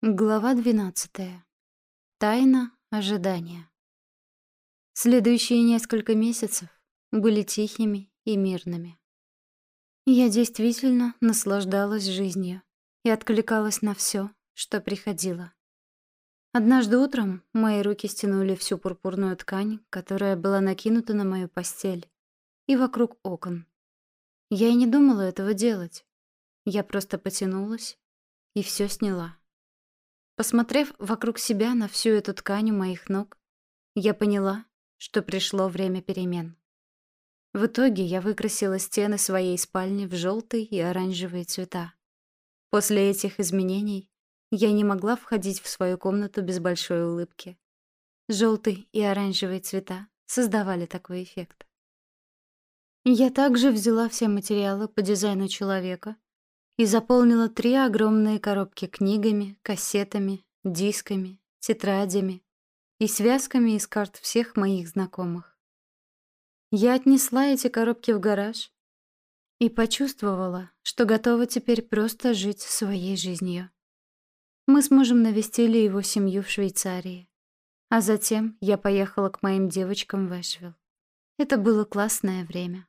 Глава 12. Тайна ожидания. Следующие несколько месяцев были тихими и мирными. Я действительно наслаждалась жизнью и откликалась на все, что приходило. Однажды утром мои руки стянули всю пурпурную ткань, которая была накинута на мою постель, и вокруг окон. Я и не думала этого делать. Я просто потянулась и все сняла. Посмотрев вокруг себя на всю эту ткань у моих ног, я поняла, что пришло время перемен. В итоге я выкрасила стены своей спальни в желтые и оранжевые цвета. После этих изменений я не могла входить в свою комнату без большой улыбки. Желтый и оранжевые цвета создавали такой эффект. Я также взяла все материалы по дизайну человека и заполнила 3 огромные коробки книгами, кассетами, дисками, тетрадями и связками из карт всех моих знакомых. Я отнесла эти коробки в гараж и почувствовала, что готова теперь просто жить своей жизнью. Мы с мужем навестили его семью в Швейцарии, а затем я поехала к моим девочкам в Эшвилл. Это было классное время.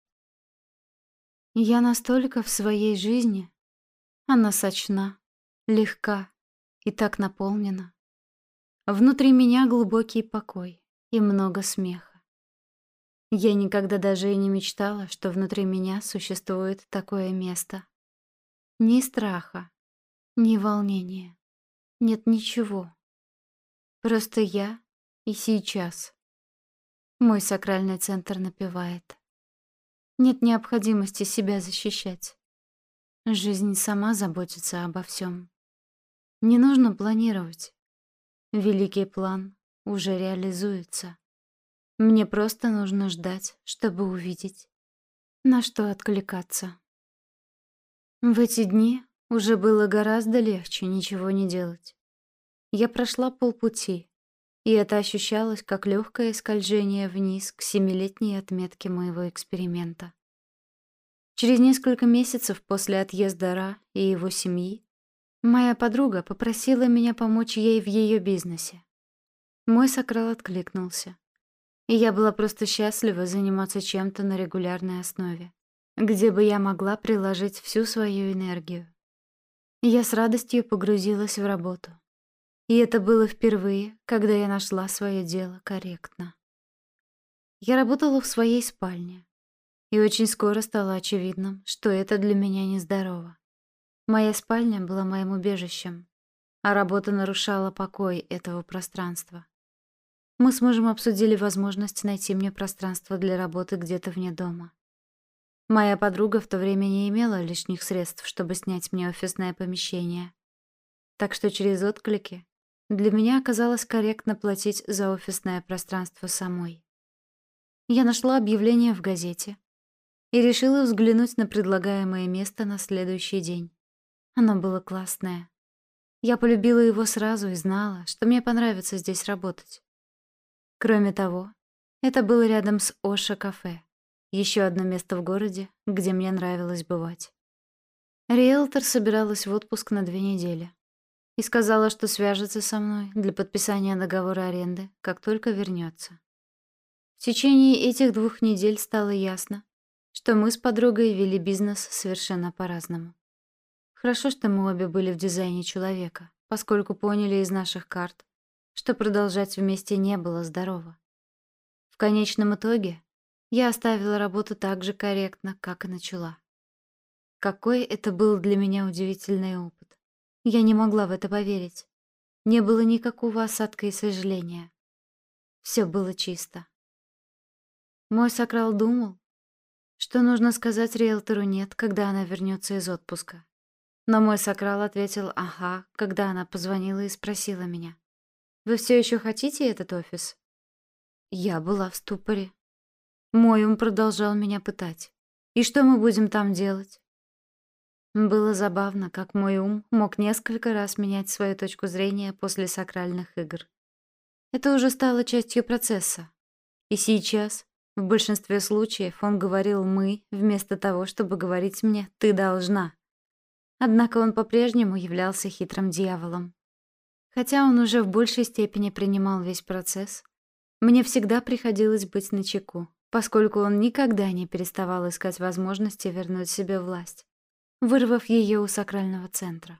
Я настолько в своей жизни, она сочна, легка и так наполнена. Внутри меня глубокий покой и много смеха. Я никогда даже и не мечтала, что внутри меня существует такое место. Ни страха, ни волнения. Нет ничего. Просто я и сейчас. Мой сакральный центр напевает. Нет необходимости себя защищать. Жизнь сама заботится обо всем. Не нужно планировать. Великий план уже реализуется. Мне просто нужно ждать, чтобы увидеть, на что откликаться. В эти дни уже было гораздо легче ничего не делать. Я прошла полпути, и это ощущалось как легкое скольжение вниз к 7-летней отметке моего эксперимента. Через несколько месяцев после отъезда Ра и его семьи моя подруга попросила меня помочь ей в ее бизнесе. Мой сакрал откликнулся, и я была просто счастлива заниматься чем-то на регулярной основе, где бы я могла приложить всю свою энергию. Я с радостью погрузилась в работу. И это было впервые, когда я нашла свое дело корректно. Я работала в своей спальне, и очень скоро стало очевидным, что это для меня нездорово. Моя спальня была моим убежищем, а работа нарушала покой этого пространства. Мы с мужем обсудили возможность найти мне пространство для работы где-то вне дома. Моя подруга в то время не имела лишних средств, чтобы снять мне офисное помещение. Так что через отклики для меня оказалось корректно платить за офисное пространство самой. Я нашла объявление в газете и решила взглянуть на предлагаемое место на следующий день. Оно было классное. Я полюбила его сразу и знала, что мне понравится здесь работать. Кроме того, это было рядом с Оша-кафе, еще одно место в городе, где мне нравилось бывать. Риэлтор собиралась в отпуск на 2 недели и сказала, что свяжется со мной для подписания договора аренды, как только вернется. В течение этих 2 недель стало ясно, что мы с подругой вели бизнес совершенно по-разному. Хорошо, что мы обе были в дизайне человека, поскольку поняли из наших карт, что продолжать вместе не было здорово. В конечном итоге я оставила работу так же корректно, как и начала. Какой это был для меня удивительный опыт. Я не могла в это поверить. Не было никакого осадка и сожаления. Все было чисто. Мой сакрал думал, что нужно сказать риэлтору «нет», когда она вернется из отпуска. Но мой сакрал ответил «ага», когда она позвонила и спросила меня: «Вы все еще хотите этот офис?» Я была в ступоре. Мой ум продолжал меня пытать. «И что мы будем там делать?» Было забавно, как мой ум мог несколько раз менять свою точку зрения после сакральных игр. Это уже стало частью процесса. И сейчас, в большинстве случаев, он говорил «мы», вместо того, чтобы говорить мне «ты должна». Однако он по-прежнему являлся хитрым дьяволом, Хотя он уже в большей степени принимал весь процесс, мне всегда приходилось быть начеку, поскольку он никогда не переставал искать возможности вернуть себе власть, вырвав ее у сакрального центра.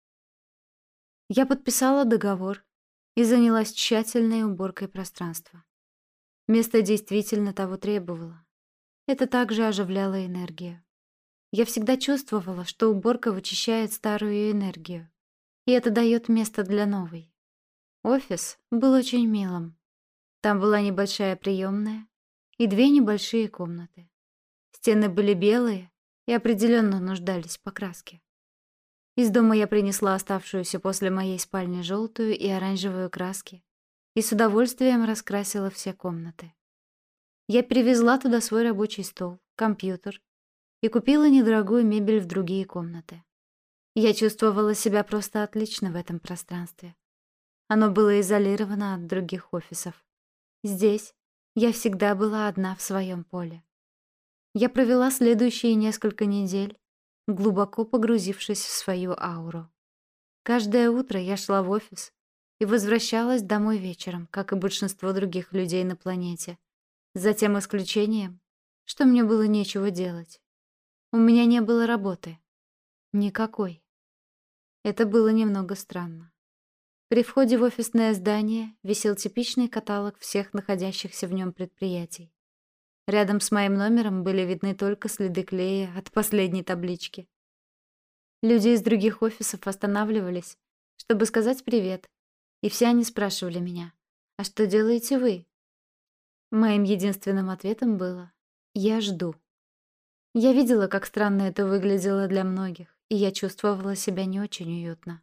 Я подписала договор и занялась тщательной уборкой пространства. Место действительно того требовало. Это также оживляло энергию. Я всегда чувствовала, что уборка вычищает старую энергию, и это дает место для новой. Офис был очень милым. Там была небольшая приемная и 2 небольшие комнаты. Стены были белые и определенно нуждались в покраске. Из дома я принесла оставшуюся после моей спальни желтую и оранжевую краски и с удовольствием раскрасила все комнаты. Я перевезла туда свой рабочий стол, компьютер и купила недорогую мебель в другие комнаты. Я чувствовала себя просто отлично в этом пространстве. Оно было изолировано от других офисов. Здесь я всегда была одна в своем поле. Я провела следующие несколько недель, глубоко погрузившись в свою ауру. Каждое утро я шла в офис и возвращалась домой вечером, как и большинство других людей на планете, за тем исключением, что мне было нечего делать. У меня не было работы. Никакой. Это было немного странно. При входе в офисное здание висел типичный каталог всех находящихся в нем предприятий. Рядом с моим номером были видны только следы клея от последней таблички. Люди из других офисов останавливались, чтобы сказать привет, и все они спрашивали меня: «А что делаете вы?» Моим единственным ответом было: «Я жду». Я видела, как странно это выглядело для многих, и я чувствовала себя не очень уютно.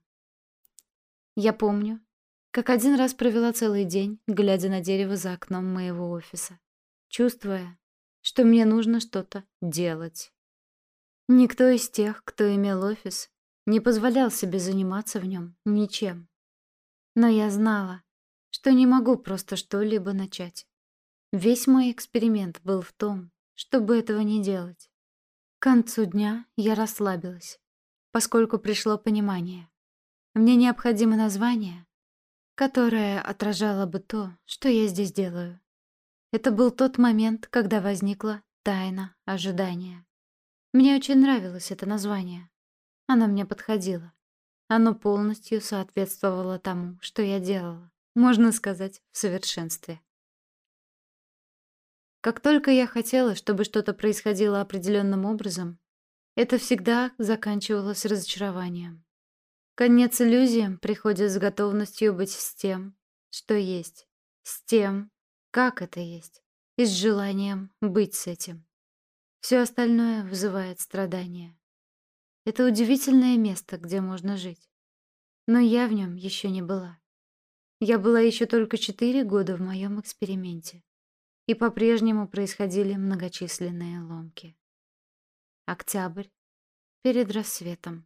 Я помню, как один раз провела целый день, глядя на дерево за окном моего офиса, чувствуя, что мне нужно что-то делать. Никто из тех, кто имел офис, не позволял себе заниматься в нем ничем. Но я знала, что не могу просто что-либо начать. Весь мой эксперимент был в том, чтобы этого не делать. К концу дня я расслабилась, поскольку пришло понимание. Мне необходимо название, которое отражало бы то, что я здесь делаю. Это был тот момент, когда возникла тайна ожидания. Мне очень нравилось это название. Оно мне подходило. Оно полностью соответствовало тому, что я делала, можно сказать, в совершенстве. Как только я хотела, чтобы что-то происходило определенным образом, это всегда заканчивалось разочарованием. Конец иллюзиям приходит с готовностью быть с тем, что есть, с тем, как это есть, и с желанием быть с этим. Все остальное вызывает страдания. Это удивительное место, где можно жить. Но я в нем еще не была. Я была еще только 4 года в моем эксперименте. И по-прежнему происходили многочисленные ломки. Октябрь. Перед рассветом.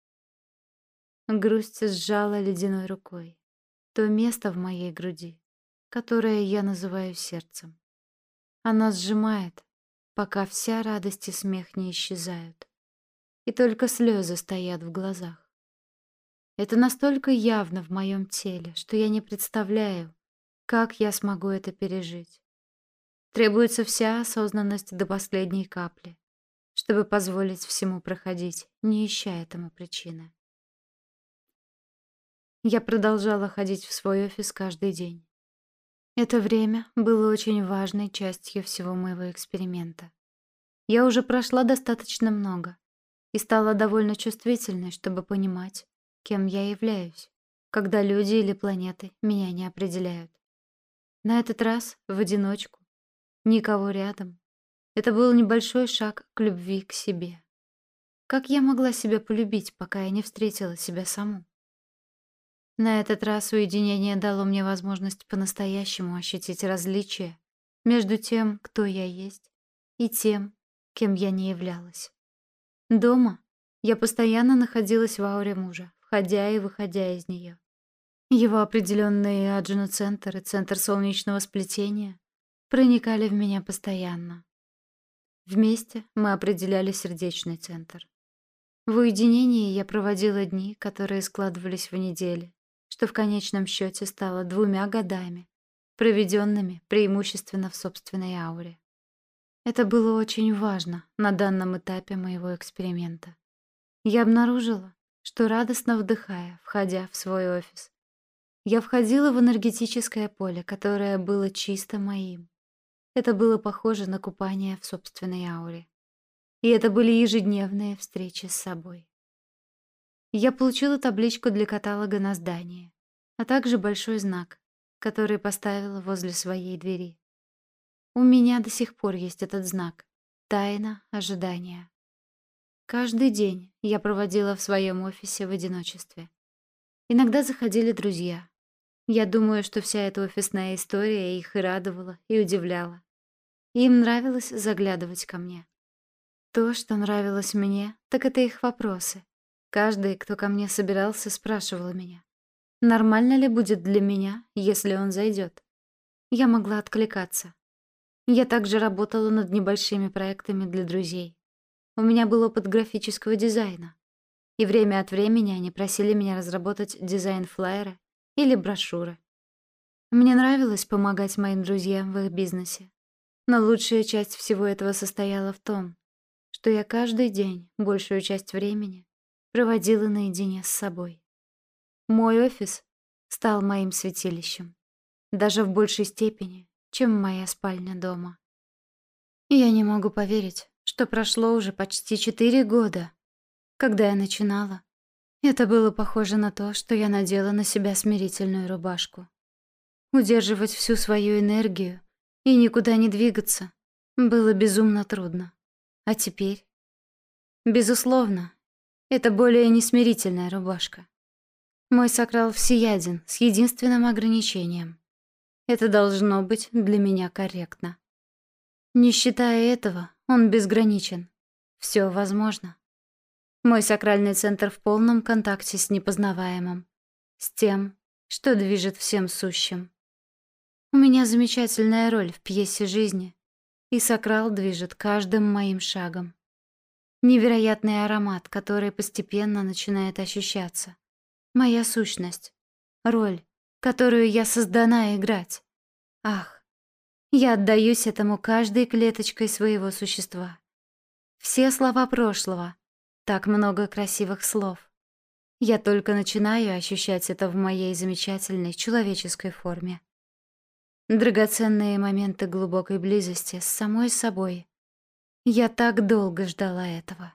Грусть сжала ледяной рукой то место в моей груди, которое я называю сердцем. Она сжимает, пока вся радость и смех не исчезают, и только слезы стоят в глазах. Это настолько явно в моем теле, что я не представляю, как я смогу это пережить. Требуется вся осознанность до последней капли, чтобы позволить всему проходить, не ища этому причины. Я продолжала ходить в свой офис каждый день. Это время было очень важной частью всего моего эксперимента. Я уже прошла достаточно много и стала довольно чувствительной, чтобы понимать, кем я являюсь, когда люди или планеты меня не определяют. На этот раз в одиночку, никого рядом. Это был небольшой шаг к любви к себе. Как я могла себя полюбить, пока я не встретила себя саму? На этот раз уединение дало мне возможность по-настоящему ощутить различие между тем, кто я есть, и тем, кем я не являлась. Дома я постоянно находилась в ауре мужа, входя и выходя из нее. Его определенные аджино-центр и центр солнечного сплетения проникали в меня постоянно. Вместе мы определяли сердечный центр. В уединении я проводила дни, которые складывались в недели, что в конечном счете стало 2 годами, проведенными преимущественно в собственной ауре. Это было очень важно на данном этапе моего эксперимента. Я обнаружила, что радостно вдыхая, входя в свой офис, я входила в энергетическое поле, которое было чисто моим. Это было похоже на купание в собственной ауре. И это были ежедневные встречи с собой. Я получила табличку для каталога на здании, а также большой знак, который поставила возле своей двери. У меня до сих пор есть этот знак — тайна ожидания. Каждый день я проводила в своем офисе в одиночестве. Иногда заходили друзья. Я думаю, что вся эта офисная история их и радовала, и удивляла. Им нравилось заглядывать ко мне. То, что нравилось мне, так это их вопросы. Каждый, кто ко мне собирался, спрашивал меня, нормально ли будет для меня, если он зайдет. Я могла откликаться. Я также работала над небольшими проектами для друзей. У меня был опыт графического дизайна. И время от времени они просили меня разработать дизайн-флаеры или брошюры. Мне нравилось помогать моим друзьям в их бизнесе. Но лучшая часть всего этого состояла в том, что я каждый день, большую часть времени, проводила наедине с собой. Мой офис стал моим святилищем, даже в большей степени, чем моя спальня дома. Я не могу поверить, что прошло уже почти 4 года. Когда я начинала, это было похоже на то, что я надела на себя смирительную рубашку. Удерживать всю свою энергию и никуда не двигаться было безумно трудно. А теперь? Безусловно, это более несмирительная рубашка. Мой сакрал всеяден с единственным ограничением. Это должно быть для меня корректно. Не считая этого, он безграничен. Все возможно. Мой сакральный центр в полном контакте с непознаваемым, с тем, что движет всем сущим. У меня замечательная роль в пьесе жизни, и сакрал движет каждым моим шагом. Невероятный аромат, который постепенно начинает ощущаться. Моя сущность, роль, которую я создана играть. Ах, я отдаюсь этому каждой клеточкой своего существа. Все слова прошлого, так много красивых слов. Я только начинаю ощущать это в моей замечательной человеческой форме. Драгоценные моменты глубокой близости с самой собой. Я так долго ждала этого.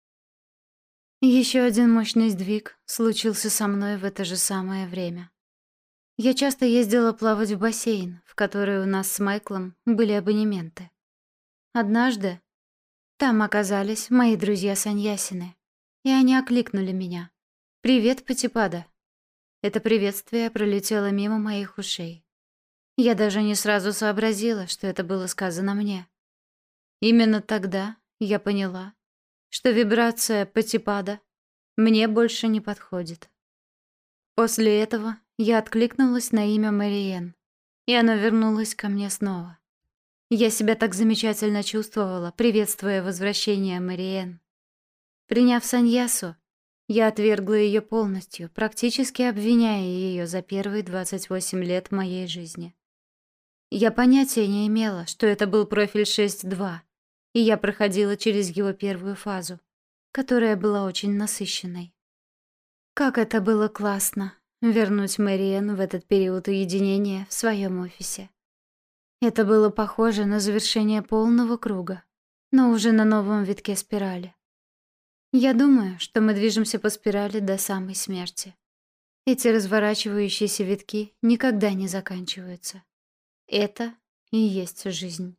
Еще один мощный сдвиг случился со мной в это же самое время. Я часто ездила плавать в бассейн, в который у нас с Майклом были абонементы. Однажды там оказались мои друзья-саньясины, и они окликнули меня. «Привет, Патипада!» Это приветствие пролетело мимо моих ушей. Я даже не сразу сообразила, что это было сказано мне. Именно тогда я поняла, что вибрация Патипада мне больше не подходит. После этого я откликнулась на имя Мэриэн, и оно вернулось ко мне снова. Я себя так замечательно чувствовала, приветствуя возвращение Мэриэн. Приняв саньясу, я отвергла ее полностью, практически обвиняя ее за первые 28 лет моей жизни. Я понятия не имела, что это был профиль 6.2, и я проходила через его первую фазу, которая была очень насыщенной. Как это было классно вернуть Мэриэн в этот период уединения в своем офисе. Это было похоже на завершение полного круга, но уже на новом витке спирали. Я думаю, что мы движемся по спирали до самой смерти. Эти разворачивающиеся витки никогда не заканчиваются. Это и есть жизнь.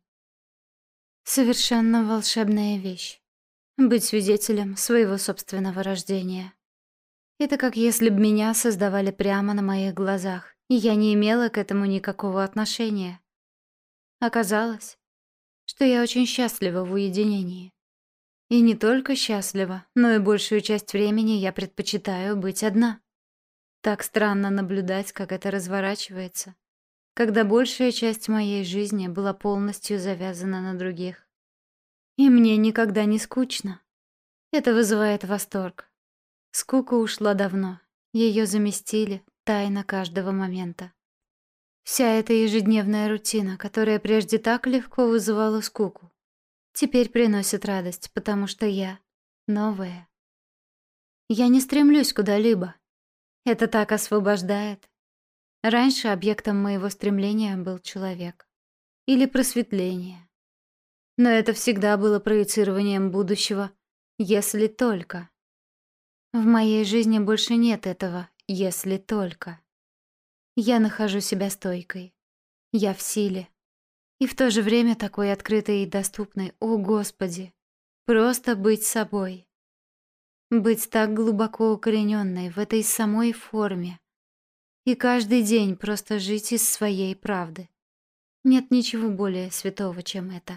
Совершенно волшебная вещь — быть свидетелем своего собственного рождения. Это как если бы меня создавали прямо на моих глазах, и я не имела к этому никакого отношения. Оказалось, что я очень счастлива в уединении. И не только счастлива, но и большую часть времени я предпочитаю быть одна. Так странно наблюдать, как это разворачивается, когда большая часть моей жизни была полностью завязана на других. И мне никогда не скучно. Это вызывает восторг. Скука ушла давно, ее заместили тайна каждого момента. Вся эта ежедневная рутина, которая прежде так легко вызывала скуку, теперь приносит радость, потому что я новая. Я не стремлюсь куда-либо. Это так освобождает. Раньше объектом моего стремления был человек. Или просветление. Но это всегда было проецированием будущего, если только. В моей жизни больше нет этого «если только». Я нахожу себя стойкой. Я в силе. И в то же время такой открытой и доступной. О, Господи! Просто быть собой. Быть так глубоко укорененной в этой самой форме. И каждый день просто жить из своей правды. Нет ничего более святого, чем это.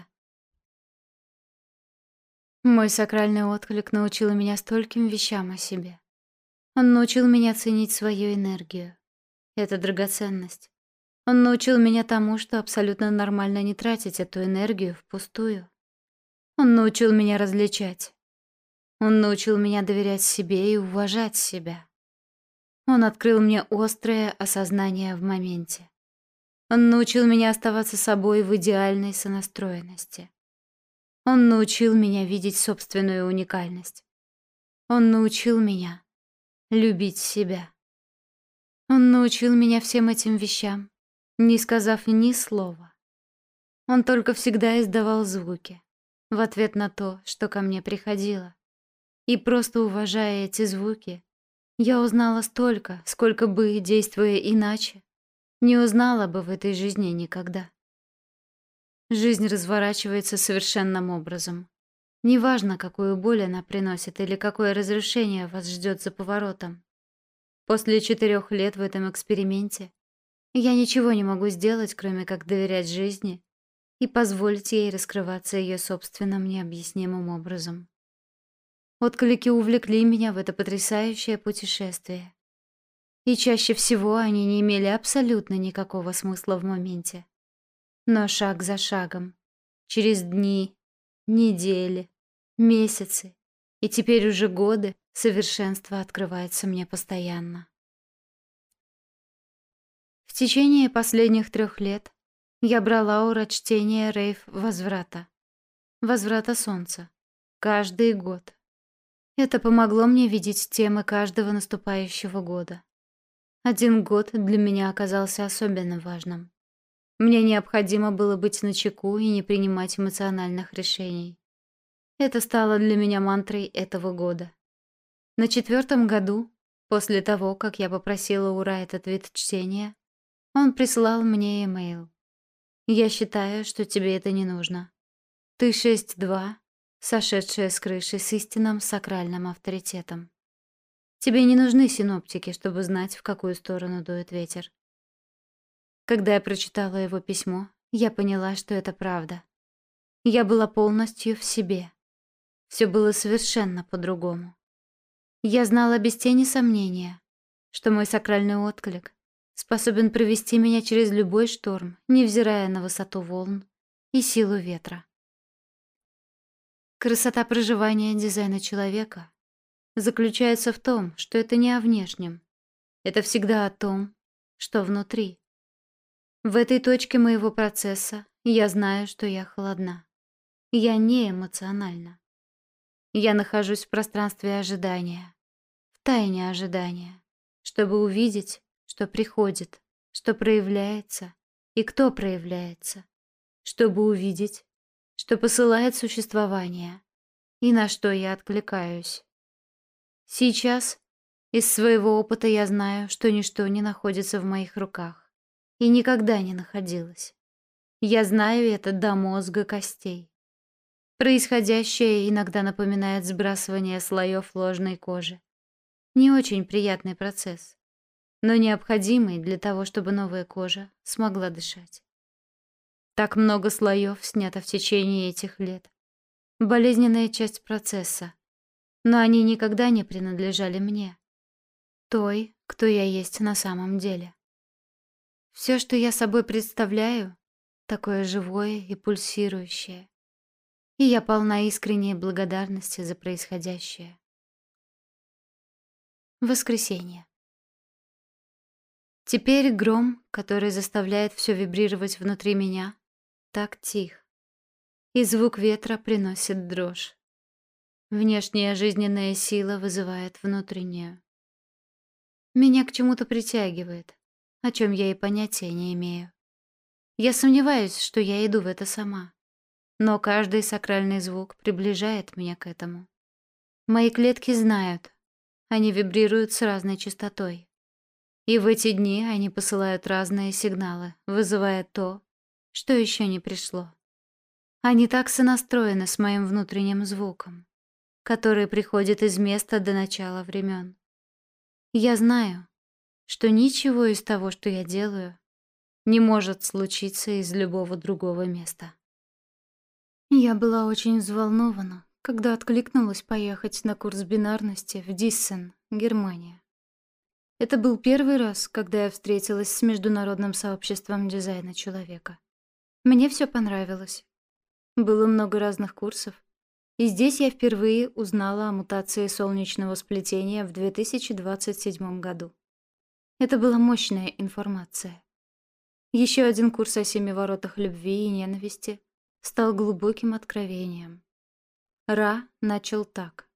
Мой сакральный отклик научил меня стольким вещам о себе. Он научил меня ценить свою энергию. Это драгоценность. Он научил меня тому, что абсолютно нормально не тратить эту энергию впустую. Он научил меня различать. Он научил меня доверять себе и уважать себя. Он открыл мне острое осознание в моменте. Он научил меня оставаться собой в идеальной сонастроенности. Он научил меня видеть собственную уникальность. Он научил меня любить себя. Он научил меня всем этим вещам, не сказав ни слова. Он только всегда издавал звуки в ответ на то, что ко мне приходило. И просто уважая эти звуки, я узнала столько, сколько бы, действуя иначе, не узнала бы в этой жизни никогда. Жизнь разворачивается совершенным образом. Неважно, какую боль она приносит или какое разрушение вас ждет за поворотом. После 4 лет в этом эксперименте я ничего не могу сделать, кроме как доверять жизни и позволить ей раскрываться ее собственным необъяснимым образом. Отклики увлекли меня в это потрясающее путешествие. И чаще всего они не имели абсолютно никакого смысла в моменте. Но шаг за шагом, через дни, недели, месяцы и теперь уже годы совершенство открывается мне постоянно. В течение последних 3 лет я брала урочтение рейв возврата солнца, каждый год. Это помогло мне видеть темы каждого наступающего года. Один год для меня оказался особенно важным. Мне необходимо было быть начеку и не принимать эмоциональных решений. Это стало для меня мантрой этого года. На 4-м году, после того, как я попросила у Ра этот вид чтения, он прислал мне имейл. «Я считаю, что тебе это не нужно. Ты 6-2, сошедшая с крыши с истинным сакральным авторитетом. Тебе не нужны синоптики, чтобы знать, в какую сторону дует ветер». Когда я прочитала его письмо, я поняла, что это правда. Я была полностью в себе. Все было совершенно по-другому. Я знала без тени сомнения, что мой сакральный отклик способен провести меня через любой шторм, невзирая на высоту волн и силу ветра. Красота проживания дизайна человека заключается в том, что это не о внешнем. Это всегда о том, что внутри. В этой точке моего процесса я знаю, что я холодна. Я не эмоциональна. Я нахожусь в пространстве ожидания, в тайне ожидания, чтобы увидеть, что приходит, что проявляется и кто проявляется, чтобы увидеть, что посылает существование и на что я откликаюсь. Сейчас из своего опыта я знаю, что ничто не находится в моих руках и никогда не находилось. Я знаю это до мозга костей. Происходящее иногда напоминает сбрасывание слоев ложной кожи. Не очень приятный процесс, но необходимый для того, чтобы новая кожа смогла дышать. Так много слоев снято в течение этих лет. Болезненная часть процесса. Но они никогда не принадлежали мне. Той, кто я есть на самом деле. Все, что я собой представляю, такое живое и пульсирующее. И я полна искренней благодарности за происходящее. Воскресенье. Теперь гром, который заставляет все вибрировать внутри меня, так тих. И звук ветра приносит дрожь. Внешняя жизненная сила вызывает внутреннюю. Меня к чему-то притягивает, о чем я и понятия не имею. Я сомневаюсь, что я иду в это сама. Но каждый сакральный звук приближает меня к этому. Мои клетки знают, они вибрируют с разной частотой. И в эти дни они посылают разные сигналы, вызывая то, что еще не пришло. Они так сонастроены с моим внутренним звуком, который приходит из места до начала времен. Я знаю, что ничего из того, что я делаю, не может случиться из любого другого места. Я была очень взволнована, когда откликнулась поехать на курс бинарности в Диссен, Германия. Это был первый раз, когда я встретилась с международным сообществом дизайна человека. Мне все понравилось. Было много разных курсов. И здесь я впервые узнала о мутации солнечного сплетения в 2027 году. Это была мощная информация. Еще один курс о 7 воротах любви и ненависти стал глубоким откровением. Ра начал так.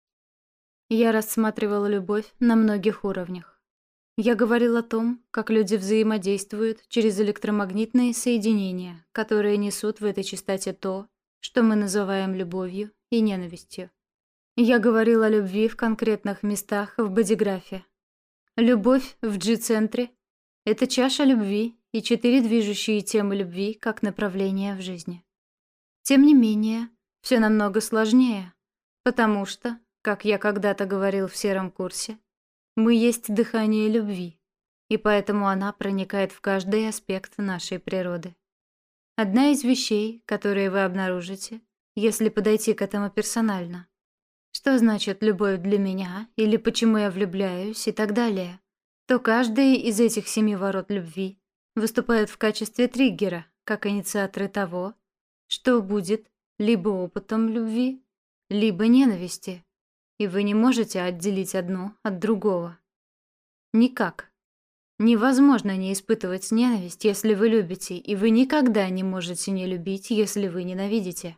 Я рассматривала любовь на многих уровнях. Я говорил о том, как люди взаимодействуют через электромагнитные соединения, которые несут в этой частоте то, что мы называем любовью и ненавистью. Я говорил о любви в конкретных местах в бодиграфе. Любовь в G-центре — это чаша любви и 4 движущие темы любви как направления в жизни. Тем не менее, все намного сложнее, потому что, как я когда-то говорил в сером курсе, мы есть дыхание любви, и поэтому она проникает в каждый аспект нашей природы. Одна из вещей, которые вы обнаружите, если подойти к этому персонально. Что значит любовь для меня, или почему я влюбляюсь и так далее, то каждый из этих 7 ворот любви выступает в качестве триггера, как инициаторы того, что будет либо опытом любви, либо ненависти, и вы не можете отделить одно от другого. Никак. Невозможно не испытывать ненависть, если вы любите, и вы никогда не можете не любить, если вы ненавидите.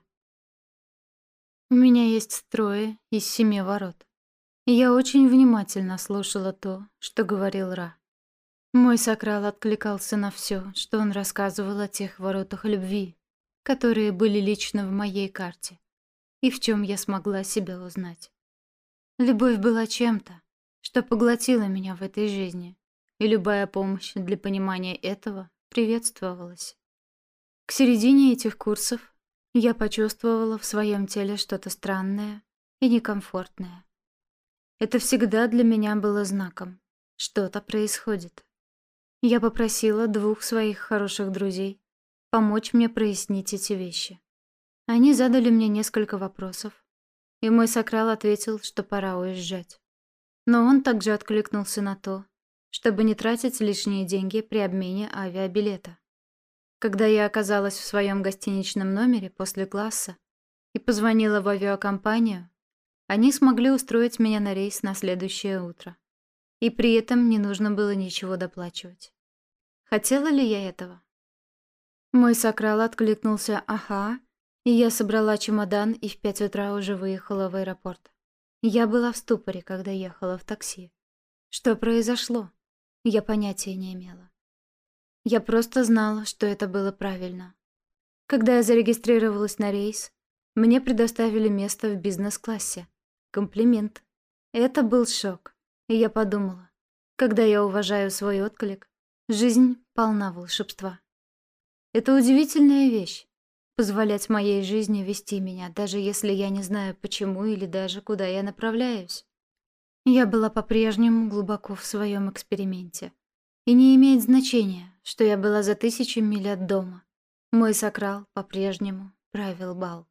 У меня есть 3 из 7 ворот. И я очень внимательно слушала то, что говорил Ра. Мой сакрал откликался на все, что он рассказывал о тех воротах любви, которые были лично в моей карте, и в чем я смогла себя узнать. Любовь была чем-то, что поглотило меня в этой жизни, и любая помощь для понимания этого приветствовалась. К середине этих курсов я почувствовала в своем теле что-то странное и некомфортное. Это всегда для меня было знаком. Что-то происходит. Я попросила 2 своих хороших друзей помочь мне прояснить эти вещи. Они задали мне несколько вопросов, и мой сакрал ответил, что пора уезжать. Но он также откликнулся на то, чтобы не тратить лишние деньги при обмене авиабилета. Когда я оказалась в своем гостиничном номере после класса и позвонила в авиакомпанию, они смогли устроить меня на рейс на следующее утро. И при этом не нужно было ничего доплачивать. Хотела ли я этого? Мой сакрал откликнулся «Ага», и я собрала чемодан и в 5 утра уже выехала в аэропорт. Я была в ступоре, когда ехала в такси. Что произошло? Я понятия не имела. Я просто знала, что это было правильно. Когда я зарегистрировалась на рейс, мне предоставили место в бизнес-классе. Комплимент. Это был шок. И я подумала, когда я уважаю свой отклик, жизнь полна волшебства. Это удивительная вещь — позволять моей жизни вести меня, даже если я не знаю почему или даже куда я направляюсь. Я была по-прежнему глубоко в своем эксперименте. И не имеет значения, что я была за 1000 миль от дома. Мой сакрал по-прежнему правил бал.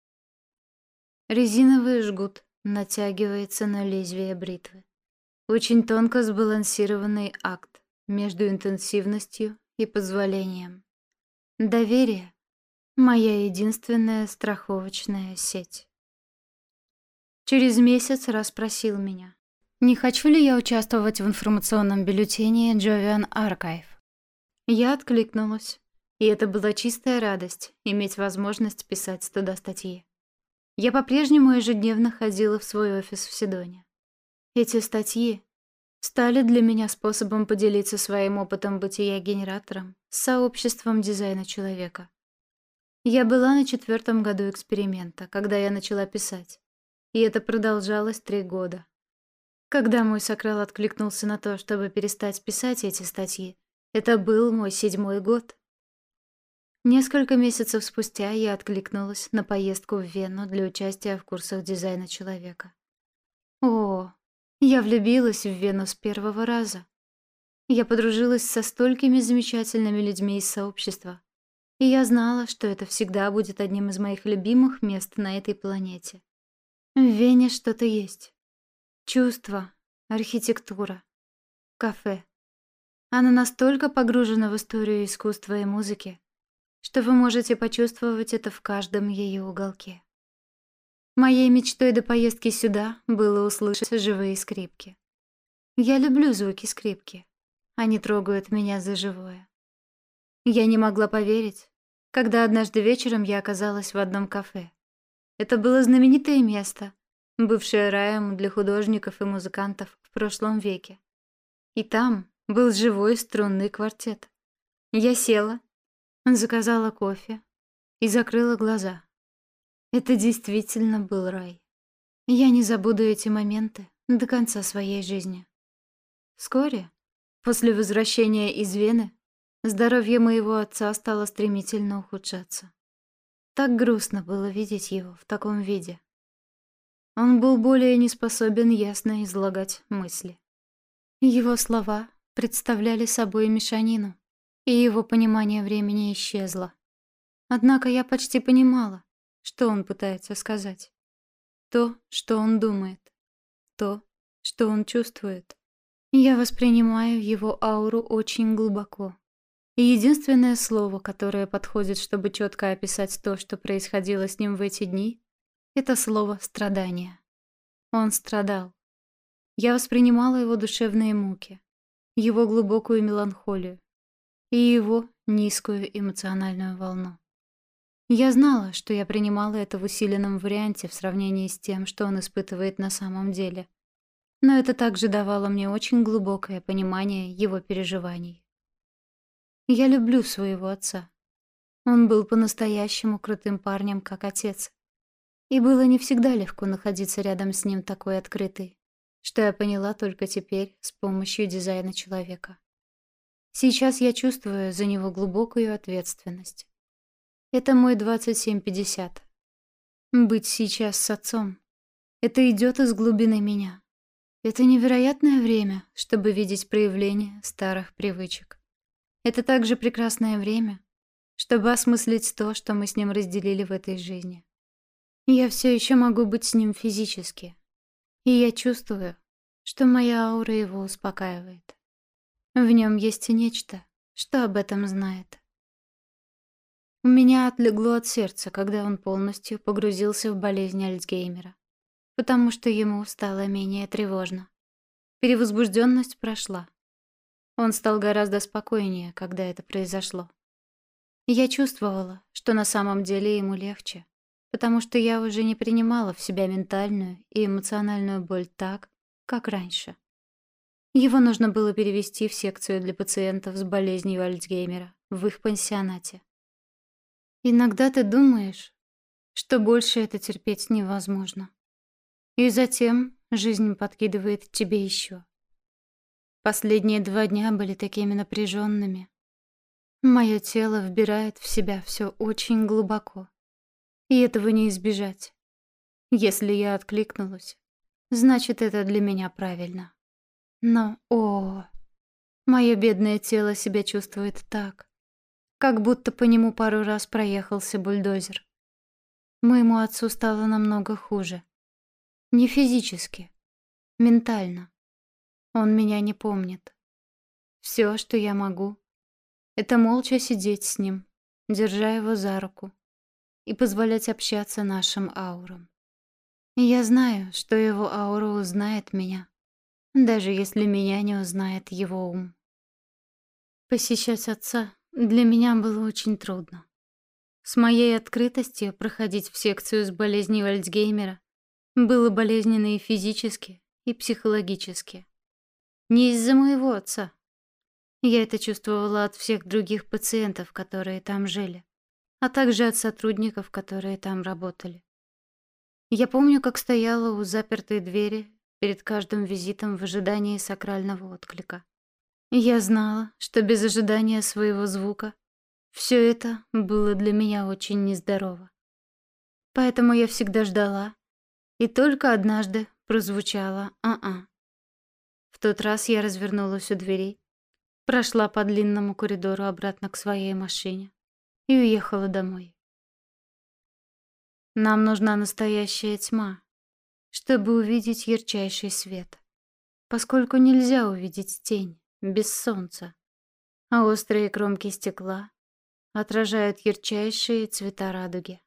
Резиновый жгут натягивается на лезвие бритвы. Очень тонко сбалансированный акт между интенсивностью и позволением. Доверие — моя единственная страховочная сеть. Через месяц расспросил меня. Не хочу ли я участвовать в информационном бюллетене Jovian Archive? Я откликнулась, и это была чистая радость иметь возможность писать туда статьи. Я по-прежнему ежедневно ходила в свой офис в Сидоне. Эти статьи стали для меня способом поделиться своим опытом бытия генератором с сообществом дизайна человека. Я была на 4-м году эксперимента, когда я начала писать, и это продолжалось 3 года. Когда мой сакрал откликнулся на то, чтобы перестать писать эти статьи, это был мой 7-й год. Несколько месяцев спустя я откликнулась на поездку в Вену для участия в курсах дизайна человека. О, я влюбилась в Вену с первого раза. Я подружилась со столькими замечательными людьми из сообщества, и я знала, что это всегда будет одним из моих любимых мест на этой планете. В Вене что-то есть. Чувство, архитектура, кафе. Она настолько погружена в историю искусства и музыки, что вы можете почувствовать это в каждом ее уголке. Моей мечтой до поездки сюда было услышать живые скрипки. Я люблю звуки скрипки. Они трогают меня за живое. Я не могла поверить, когда однажды вечером я оказалась в одном кафе. Это было знаменитое место, бывшее раем для художников и музыкантов в прошлом веке. И там был живой струнный квартет. Я села, заказала кофе и закрыла глаза. Это действительно был рай. Я не забуду эти моменты до конца своей жизни. Вскоре, после возвращения из Вены, здоровье моего отца стало стремительно ухудшаться. Так грустно было видеть его в таком виде. Он был более не способен ясно излагать мысли. Его слова представляли собой мешанину, и его понимание времени исчезло. Однако я почти понимала, что он пытается сказать. То, что он думает. То, что он чувствует. Я воспринимаю его ауру очень глубоко. И единственное слово, которое подходит, чтобы четко описать то, что происходило с ним в эти дни, это слово «страдание». Он страдал. Я воспринимала его душевные муки, его глубокую меланхолию и его низкую эмоциональную волну. Я знала, что я принимала это в усиленном варианте в сравнении с тем, что он испытывает на самом деле. Но это также давало мне очень глубокое понимание его переживаний. Я люблю своего отца. Он был по-настоящему крутым парнем, как отец. И было не всегда легко находиться рядом с ним такой открытой, что я поняла только теперь с помощью дизайна человека. Сейчас я чувствую за него глубокую ответственность. Это мой 2750. Быть сейчас с отцом — это идет из глубины меня. Это невероятное время, чтобы видеть проявление старых привычек. Это также прекрасное время, чтобы осмыслить то, что мы с ним разделили в этой жизни. Я все еще могу быть с ним физически, и я чувствую, что моя аура его успокаивает. В нем есть нечто, что об этом знает. У меня отлегло от сердца, когда он полностью погрузился в болезнь Альцгеймера, потому что ему стало менее тревожно. Перевозбужденность прошла. Он стал гораздо спокойнее, когда это произошло. Я чувствовала, что на самом деле ему легче, потому что я уже не принимала в себя ментальную и эмоциональную боль так, как раньше. Его нужно было перевести в секцию для пациентов с болезнью Альцгеймера в их пансионате. Иногда ты думаешь, что больше это терпеть невозможно. И затем жизнь подкидывает тебе еще. Последние 2 дня были такими напряженными. Мое тело вбирает в себя все очень глубоко. И этого не избежать. Если я откликнулась, значит, это для меня правильно. Но, мое бедное тело себя чувствует так, как будто по нему пару раз проехался бульдозер. Моему отцу стало намного хуже. Не физически, ментально. Он меня не помнит. Все, что я могу, это молча сидеть с ним, держа его за руку, и позволять общаться нашим аурам. И я знаю, что его аура узнает меня, даже если меня не узнает его ум. Посещать отца для меня было очень трудно. С моей открытостью проходить в секцию с болезнью Альцгеймера было болезненно и физически, и психологически. Не из-за моего отца. Я это чувствовала от всех других пациентов, которые там жили, а также от сотрудников, которые там работали. Я помню, как стояла у запертой двери перед каждым визитом в ожидании сакрального отклика. Я знала, что без ожидания своего звука все это было для меня очень нездорово. Поэтому я всегда ждала, и только однажды прозвучало «а-а». В тот раз я развернулась у дверей, прошла по длинному коридору обратно к своей машине и уехала домой. Нам нужна настоящая тьма, чтобы увидеть ярчайший свет, поскольку нельзя увидеть тень без солнца, а острые кромки стекла отражают ярчайшие цвета радуги.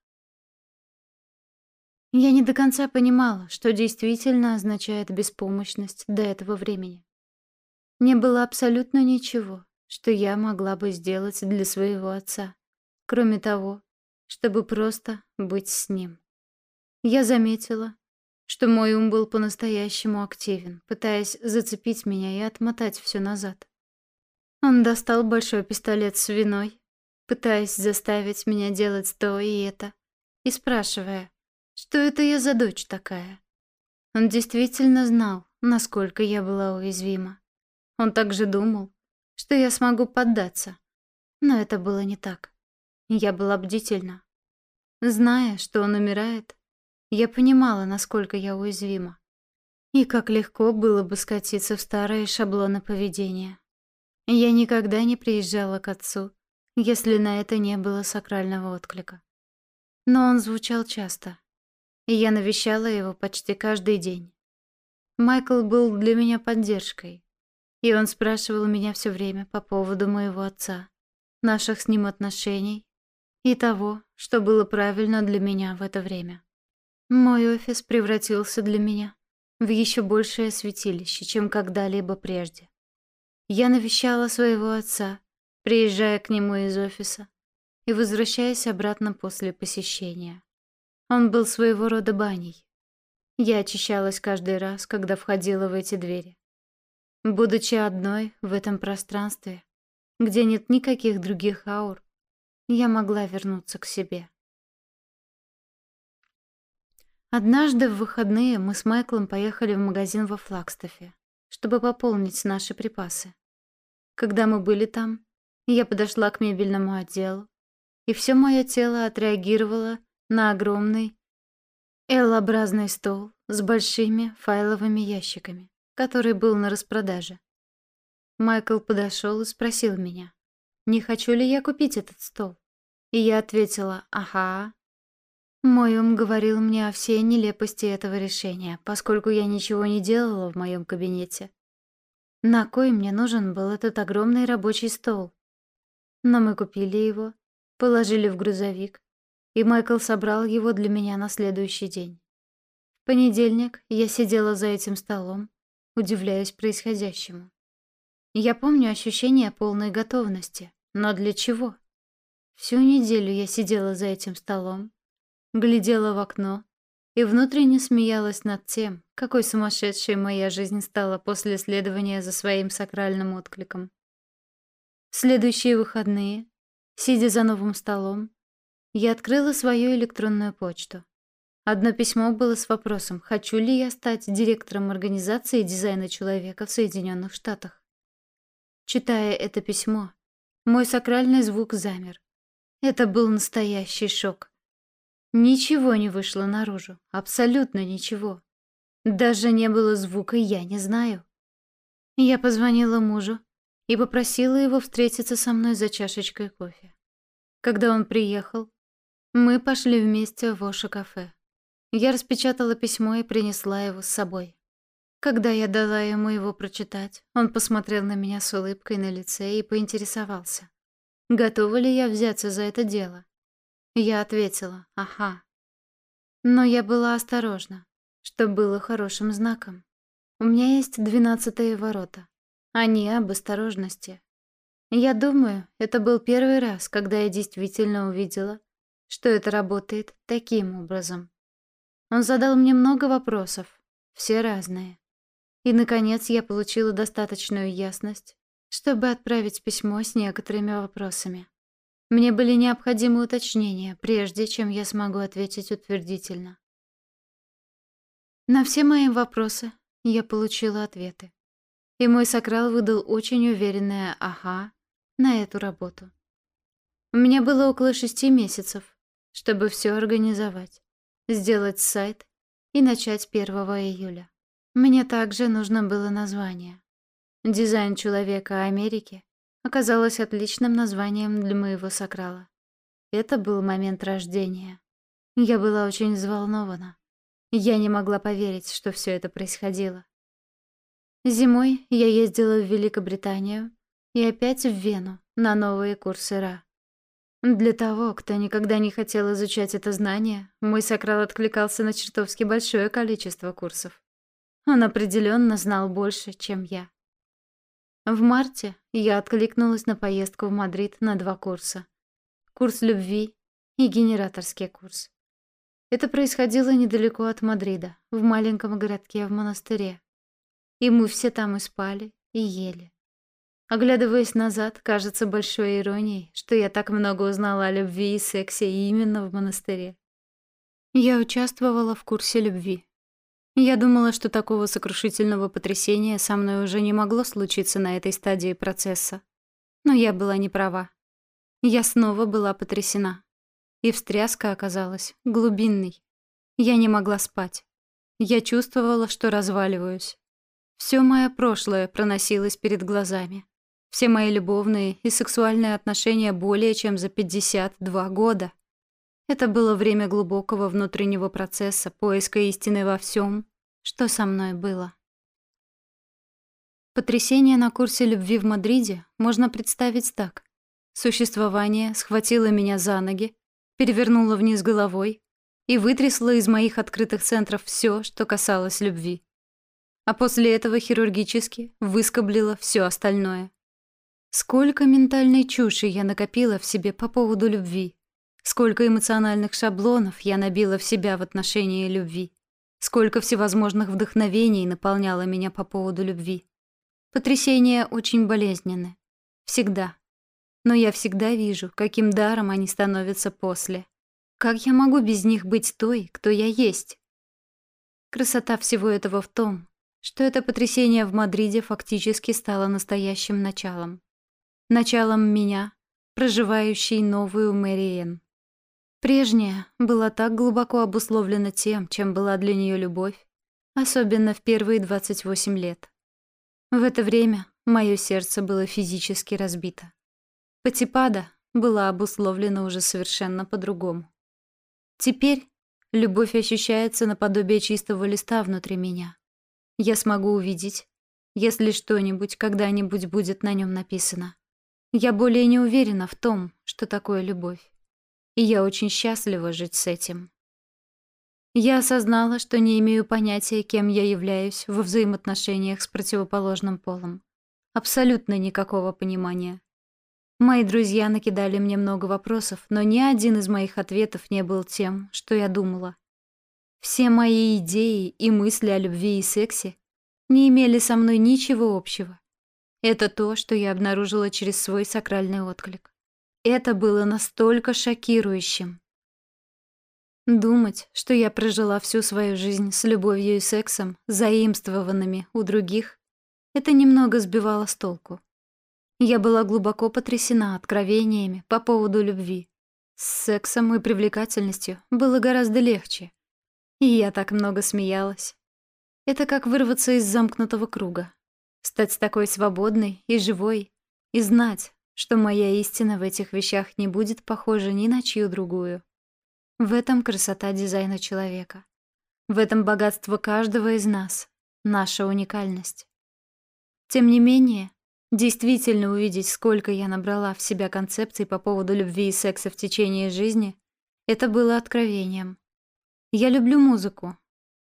Я не до конца понимала, что действительно означает беспомощность до этого времени. Не было абсолютно ничего, что я могла бы сделать для своего отца, кроме того, чтобы просто быть с ним. Я заметила, что мой ум был по-настоящему активен, пытаясь зацепить меня и отмотать все назад. Он достал большой пистолет с виной, пытаясь заставить меня делать то и это, и спрашивая, что это я за дочь такая. Он действительно знал, насколько я была уязвима. Он также думал, что я смогу поддаться, но это было не так. Я была бдительна. Зная, что он умирает, я понимала, насколько я уязвима. И как легко было бы скатиться в старые шаблоны поведения. Я никогда не приезжала к отцу, если на это не было сакрального отклика. Но он звучал часто, и я навещала его почти каждый день. Майкл был для меня поддержкой, и он спрашивал меня все время по поводу моего отца, наших с ним отношений и того, что было правильно для меня в это время. Мой офис превратился для меня в еще большее святилище, чем когда-либо прежде. Я навещала своего отца, приезжая к нему из офиса и возвращаясь обратно после посещения. Он был своего рода баней. Я очищалась каждый раз, когда входила в эти двери. Будучи одной в этом пространстве, где нет никаких других аур, я могла вернуться к себе. Однажды в выходные мы с Майклом поехали в магазин во Флагстафе, чтобы пополнить наши припасы. Когда мы были там, я подошла к мебельному отделу, и все мое тело отреагировало на огромный L-образный стол с большими файловыми ящиками, который был на распродаже. Майкл подошел и спросил меня, не хочу ли я купить этот стол. И я ответила «Ага». Мой ум говорил мне о всей нелепости этого решения, поскольку я ничего не делала в моем кабинете. На кой мне нужен был этот огромный рабочий стол? Но мы купили его, положили в грузовик, и Майкл собрал его для меня на следующий день. В понедельник я сидела за этим столом, удивляясь происходящему. Я помню ощущение полной готовности, но для чего? Всю неделю я сидела за этим столом, глядела в окно и внутренне смеялась над тем, какой сумасшедшей моя жизнь стала после следования за своим сакральным откликом. В следующие выходные, сидя за новым столом, я открыла свою электронную почту. Одно письмо было с вопросом, хочу ли я стать директором организации дизайна человека в Соединенных Штатах. Читая это письмо, мой сакральный звук замер. Это был настоящий шок. Ничего не вышло наружу, абсолютно ничего. Даже не было звука «я не знаю». Я позвонила мужу и попросила его встретиться со мной за чашечкой кофе. Когда он приехал, мы пошли вместе в Оша-кафе. Я распечатала письмо и принесла его с собой. Когда я дала ему его прочитать, он посмотрел на меня с улыбкой на лице и поинтересовался, готова ли я взяться за это дело. Я ответила «Ага». Но я была осторожна, что было хорошим знаком. У меня есть 12-е ворота. Они об осторожности. Я думаю, это был первый раз, когда я действительно увидела, что это работает таким образом. Он задал мне много вопросов, все разные. И, наконец, я получила достаточную ясность, чтобы отправить письмо с некоторыми вопросами. Мне были необходимы уточнения, прежде чем я смогу ответить утвердительно. На все мои вопросы я получила ответы. И мой сакрал выдал очень уверенное «ага» на эту работу. У меня было около 6 месяцев, чтобы все организовать, сделать сайт и начать 1 июля. Мне также нужно было название. Дизайн человека Америки оказалось отличным названием для моего сакрала. Это был момент рождения. Я была очень взволнована. Я не могла поверить, что все это происходило. Зимой я ездила в Великобританию и опять в Вену на новые курсы РА. Для того, кто никогда не хотел изучать это знание, мой сакрал откликался на чертовски большое количество курсов. Он определенно знал больше, чем я. В марте я откликнулась на поездку в Мадрид на 2 курса. Курс любви и генераторский курс. Это происходило недалеко от Мадрида, в маленьком городке в монастыре. И мы все там и спали, и ели. Оглядываясь назад, кажется большой иронией, что я так много узнала о любви и сексе именно в монастыре. Я участвовала в курсе любви. Я думала, что такого сокрушительного потрясения со мной уже не могло случиться на этой стадии процесса. Но я была не права. Я снова была потрясена. И встряска оказалась глубинной. Я не могла спать. Я чувствовала, что разваливаюсь. Все мое прошлое проносилось перед глазами. Все мои любовные и сексуальные отношения более чем за 52 года. Это было время глубокого внутреннего процесса поиска истины во всем, что со мной было. Потрясение на курсе любви в Мадриде можно представить так. Существование схватило меня за ноги, перевернуло вниз головой и вытрясло из моих открытых центров все, что касалось любви. А после этого хирургически выскоблило все остальное. Сколько ментальной чуши я накопила в себе по поводу любви. Сколько эмоциональных шаблонов я набила в себя в отношении любви. Сколько всевозможных вдохновений наполняло меня по поводу любви. Потрясения очень болезненны. Всегда. Но я всегда вижу, каким даром они становятся после. Как я могу без них быть той, кто я есть? Красота всего этого в том, что это потрясение в Мадриде фактически стало настоящим началом. Началом меня, проживающей новую Мэриэн. Прежняя была так глубоко обусловлена тем, чем была для нее любовь, особенно в первые 28 лет. В это время мое сердце было физически разбито. Патипада была обусловлена уже совершенно по-другому. Теперь любовь ощущается наподобие чистого листа внутри меня. Я смогу увидеть, если что-нибудь когда-нибудь будет на нем написано. Я более не уверена в том, что такое любовь. И я очень счастлива жить с этим. Я осознала, что не имею понятия, кем я являюсь во взаимоотношениях с противоположным полом. Абсолютно никакого понимания. Мои друзья накидали мне много вопросов, но ни один из моих ответов не был тем, что я думала. Все мои идеи и мысли о любви и сексе не имели со мной ничего общего. Это то, что я обнаружила через свой сакральный отклик. Это было настолько шокирующим. Думать, что я прожила всю свою жизнь с любовью и сексом, заимствованными у других, это немного сбивало с толку. Я была глубоко потрясена откровениями по поводу любви. С сексом и привлекательностью было гораздо легче. И я так много смеялась. Это как вырваться из замкнутого круга. Стать такой свободной и живой, и знать, что моя истина в этих вещах не будет похожа ни на чью другую. В этом красота дизайна человека. В этом богатство каждого из нас, наша уникальность. Тем не менее, действительно увидеть, сколько я набрала в себя концепций по поводу любви и секса в течение жизни, это было откровением. Я люблю музыку.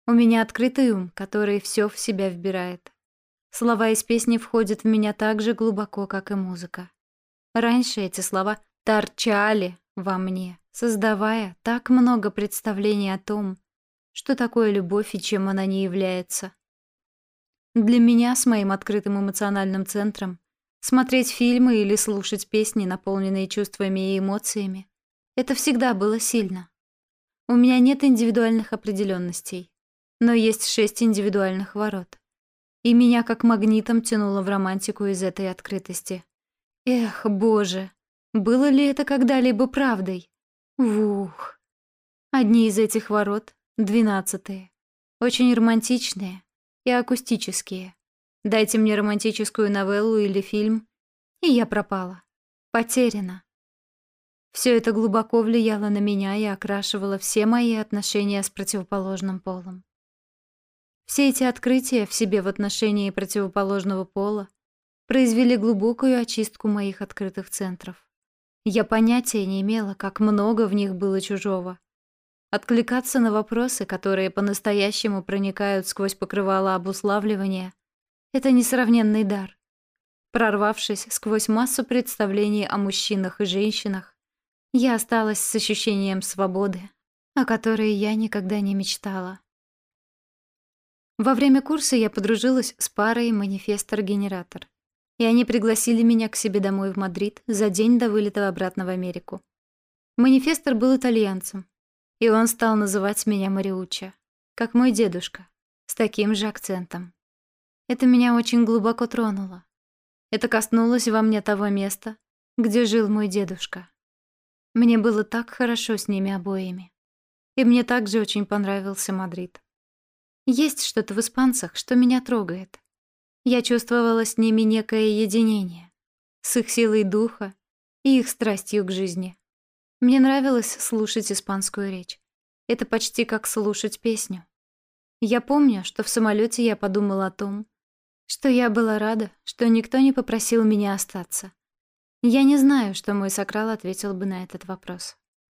У меня открытый ум, который все в себя вбирает. Слова из песни входят в меня так же глубоко, как и музыка. Раньше эти слова торчали во мне, создавая так много представлений о том, что такое любовь и чем она не является. Для меня с моим открытым эмоциональным центром смотреть фильмы или слушать песни, наполненные чувствами и эмоциями, это всегда было сильно. У меня нет индивидуальных определенностей, но есть 6 индивидуальных ворот. И меня как магнитом тянуло в романтику из этой открытости. Эх, боже, было ли это когда-либо правдой? Ух. Одни из этих ворот, 12-е, очень романтичные и акустические. Дайте мне романтическую новеллу или фильм, и я пропала. Потеряна. Все это глубоко влияло на меня и окрашивало все мои отношения с противоположным полом. Все эти открытия в себе в отношении противоположного пола произвели глубокую очистку моих открытых центров. Я понятия не имела, как много в них было чужого. Откликаться на вопросы, которые по-настоящему проникают сквозь покрывало обуславливания, это несравненный дар. Прорвавшись сквозь массу представлений о мужчинах и женщинах, я осталась с ощущением свободы, о которой я никогда не мечтала. Во время курса я подружилась с парой «Манифестор-генератор», и они пригласили меня к себе домой в Мадрид за день до вылета обратно в Америку. Манифестор был итальянцем, и он стал называть меня Мариуччо, как мой дедушка, с таким же акцентом. Это меня очень глубоко тронуло. Это коснулось во мне того места, где жил мой дедушка. Мне было так хорошо с ними обоими. И мне также очень понравился Мадрид. Есть что-то в испанцах, что меня трогает. Я чувствовала с ними некое единение, с их силой духа и их страстью к жизни. Мне нравилось слушать испанскую речь. Это почти как слушать песню. Я помню, что в самолете я подумала о том, что я была рада, что никто не попросил меня остаться. Я не знаю, что мой сакрал ответил бы на этот вопрос.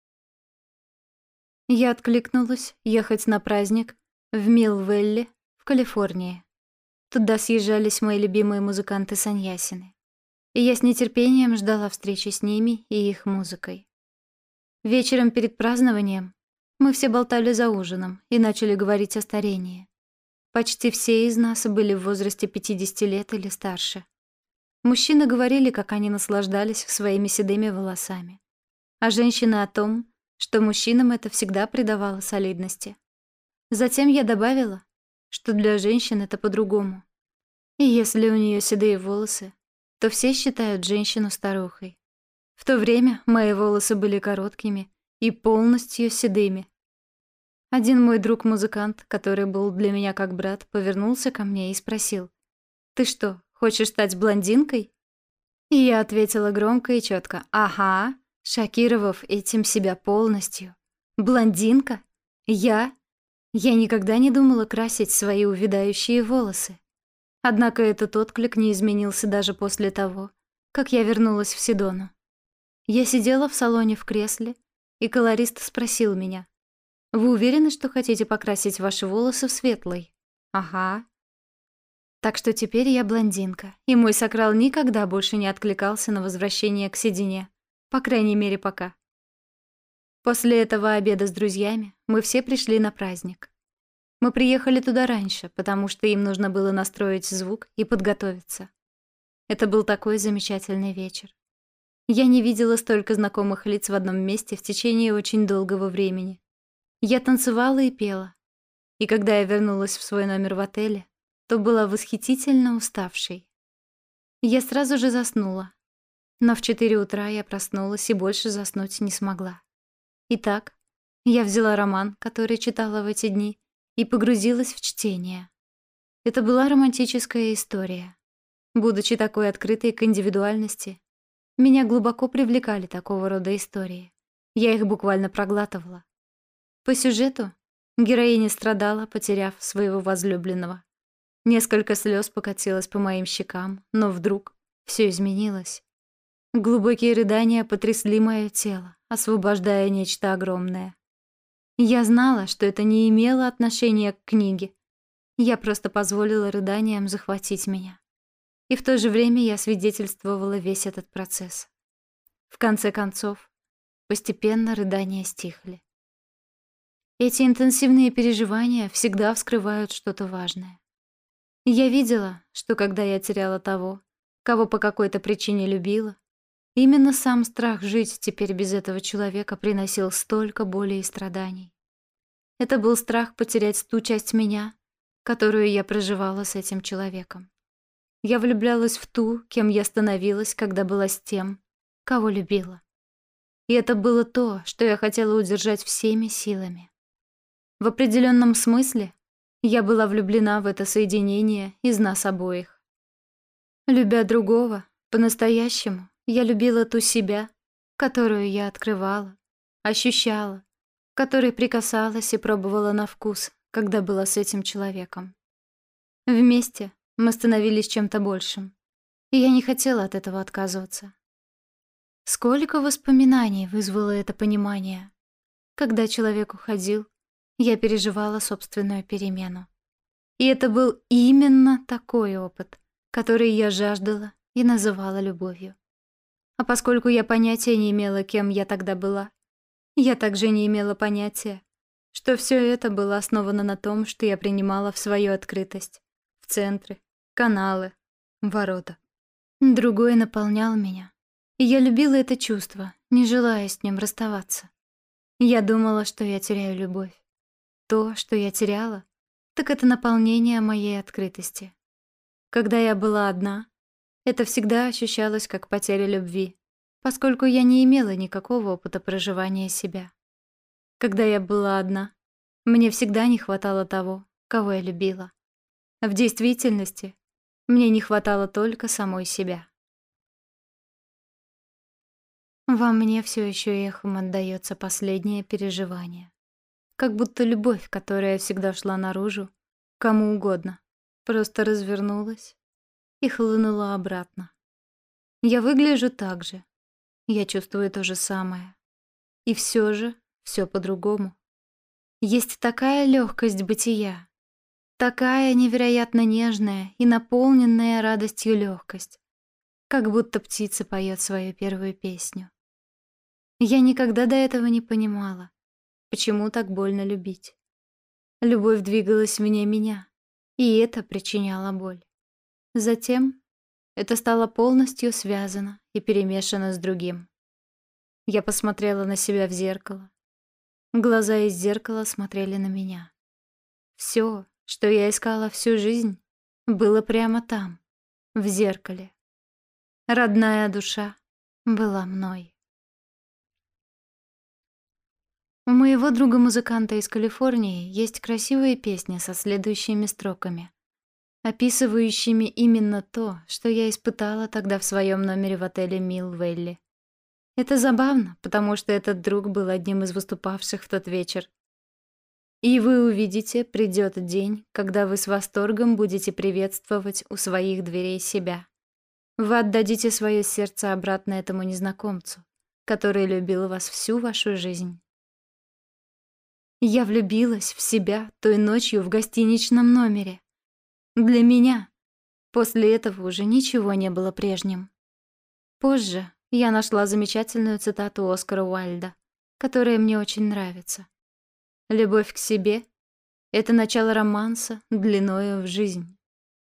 Я откликнулась ехать на праздник в Милл-Вэлли в Калифорнии. Туда съезжались мои любимые музыканты-саньясины. И я с нетерпением ждала встречи с ними и их музыкой. Вечером перед празднованием мы все болтали за ужином и начали говорить о старении. Почти все из нас были в возрасте 50 лет или старше. Мужчины говорили, как они наслаждались своими седыми волосами, а женщины о том, что мужчинам это всегда придавало солидности. Затем я добавила, что для женщин это по-другому. И если у нее седые волосы, то все считают женщину старухой. В то время мои волосы были короткими и полностью седыми. Один мой друг-музыкант, который был для меня как брат, повернулся ко мне и спросил: «Ты что, хочешь стать блондинкой?» И я ответила громко и четко: «Ага», шокировав этим себя полностью. «Блондинка? Я? Я никогда не думала красить свои увядающие волосы». Однако этот отклик не изменился даже после того, как я вернулась в Сидону. Я сидела в салоне в кресле, и колорист спросил меня: «Вы уверены, что хотите покрасить ваши волосы в светлый?» «Ага». Так что теперь я блондинка, и мой сакрал никогда больше не откликался на возвращение к седине. По крайней мере, пока. После этого обеда с друзьями мы все пришли на праздник. Мы приехали туда раньше, потому что им нужно было настроить звук и подготовиться. Это был такой замечательный вечер. Я не видела столько знакомых лиц в одном месте в течение очень долгого времени. Я танцевала и пела. И когда я вернулась в свой номер в отеле, то была восхитительно уставшей. Я сразу же заснула. Но в 4 утра я проснулась и больше заснуть не смогла. Итак, я взяла роман, который читала в эти дни, и погрузилась в чтение. Это была романтическая история. Будучи такой открытой к индивидуальности, меня глубоко привлекали такого рода истории. Я их буквально проглатывала. По сюжету героиня страдала, потеряв своего возлюбленного. Несколько слез покатилось по моим щекам, но вдруг все изменилось. Глубокие рыдания потрясли мое тело, освобождая нечто огромное. Я знала, что это не имело отношения к книге. Я просто позволила рыданиям захватить меня. И в то же время я свидетельствовала весь этот процесс. В конце концов, постепенно рыдания стихли. Эти интенсивные переживания всегда вскрывают что-то важное. Я видела, что когда я теряла того, кого по какой-то причине любила, именно сам страх жить теперь без этого человека приносил столько боли и страданий. Это был страх потерять ту часть меня, которую я проживала с этим человеком. Я влюблялась в ту, кем я становилась, когда была с тем, кого любила. И это было то, что я хотела удержать всеми силами. В определенном смысле я была влюблена в это соединение из нас обоих. Любя другого, по-настоящему, я любила ту себя, которую я открывала, ощущала, которой прикасалась и пробовала на вкус, когда была с этим человеком. Вместе мы становились чем-то большим, и я не хотела от этого отказываться. Сколько воспоминаний вызвало это понимание. Когда человек уходил, я переживала собственную перемену. И это был именно такой опыт, который я жаждала и называла любовью. А поскольку я понятия не имела, кем я тогда была, я также не имела понятия, что все это было основано на том, что я принимала в свою открытость, в центры, каналы, ворота. Другой наполнял меня, и я любила это чувство, не желая с ним расставаться. Я думала, что я теряю любовь. То, что я теряла, так это наполнение моей открытости. Когда я была одна, это всегда ощущалось как потеря любви, поскольку я не имела никакого опыта проживания себя. Когда я была одна, мне всегда не хватало того, кого я любила. В действительности, мне не хватало только самой себя. Во мне все еще эхом отдаётся последнее переживание. Как будто любовь, которая всегда шла наружу, кому угодно, просто развернулась и хлынула обратно. Я выгляжу так же. Я чувствую то же самое. И все же все по-другому. Есть такая легкость бытия, такая невероятно нежная и наполненная радостью легкость, как будто птица поет свою первую песню. Я никогда до этого не понимала, почему так больно любить. Любовь двигалась вне меня, и это причиняло боль. Затем это стало полностью связано и перемешано с другим. Я посмотрела на себя в зеркало. Глаза из зеркала смотрели на меня. Все, что я искала всю жизнь, было прямо там, в зеркале. Родная душа была мной. У моего друга-музыканта из Калифорнии есть красивые песни со следующими строками, описывающими именно то, что я испытала тогда в своем номере в отеле Милл-Вэлли. Это забавно, потому что этот друг был одним из выступавших в тот вечер. И вы увидите, придёт день, когда вы с восторгом будете приветствовать у своих дверей себя. Вы отдадите своё сердце обратно этому незнакомцу, который любил вас всю вашу жизнь. Я влюбилась в себя той ночью в гостиничном номере. Для меня после этого уже ничего не было прежним. Позже я нашла замечательную цитату Оскара Уайльда, которая мне очень нравится. «Любовь к себе — это начало романса длиною в жизнь».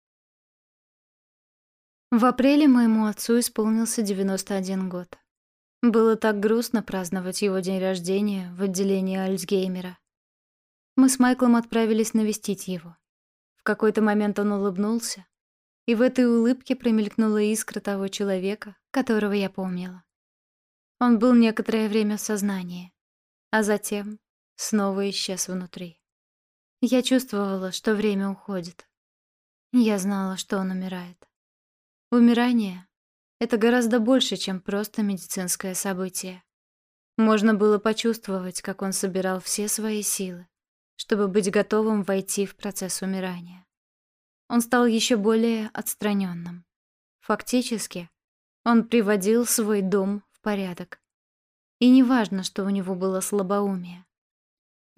В апреле моему отцу исполнился 91 год. Было так грустно праздновать его день рождения в отделении Альцгеймера. Мы с Майклом отправились навестить его. В какой-то момент он улыбнулся, и в этой улыбке промелькнула искра того человека, которого я помнила. Он был некоторое время в сознании, а затем снова исчез внутри. Я чувствовала, что время уходит. Я знала, что он умирает. Умирание — это гораздо больше, чем просто медицинское событие. Можно было почувствовать, как он собирал все свои силы, чтобы быть готовым войти в процесс умирания. Он стал еще более отстраненным. Фактически, он приводил свой дом в порядок. И не важно, что у него было слабоумие.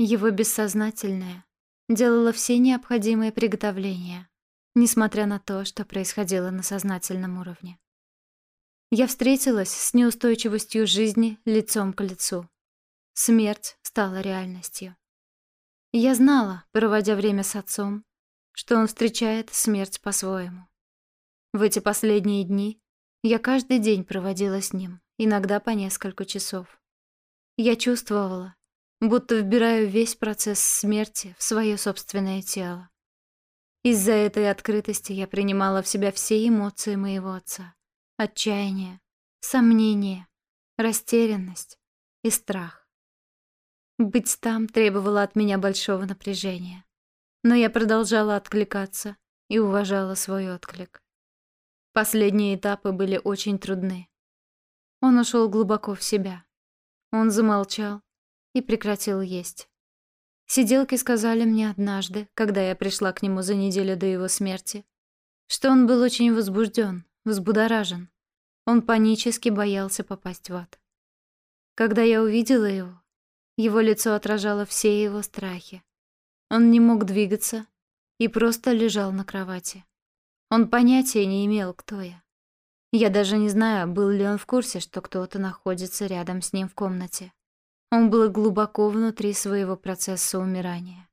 Его бессознательное делало все необходимые приготовления, несмотря на то, что происходило на сознательном уровне. Я встретилась с неустойчивостью жизни лицом к лицу. Смерть стала реальностью. Я знала, проводя время с отцом, что он встречает смерть по-своему. В эти последние дни я каждый день проводила с ним, иногда по несколько часов. Я чувствовала, будто вбираю весь процесс смерти в свое собственное тело. Из-за этой открытости я принимала в себя все эмоции моего отца. Отчаяние, сомнение, растерянность и страх. Быть там требовало от меня большого напряжения. Но я продолжала откликаться и уважала свой отклик. Последние этапы были очень трудны. Он ушел глубоко в себя. Он замолчал и прекратил есть. Сиделки сказали мне однажды, когда я пришла к нему за неделю до его смерти, что он был очень возбужден, взбудоражен. Он панически боялся попасть в ад. Когда я увидела его лицо отражало все его страхи. Он не мог двигаться и просто лежал на кровати. Он понятия не имел, кто я. Я даже не знаю, был ли он в курсе, что кто-то находится рядом с ним в комнате. Он был глубоко внутри своего процесса умирания.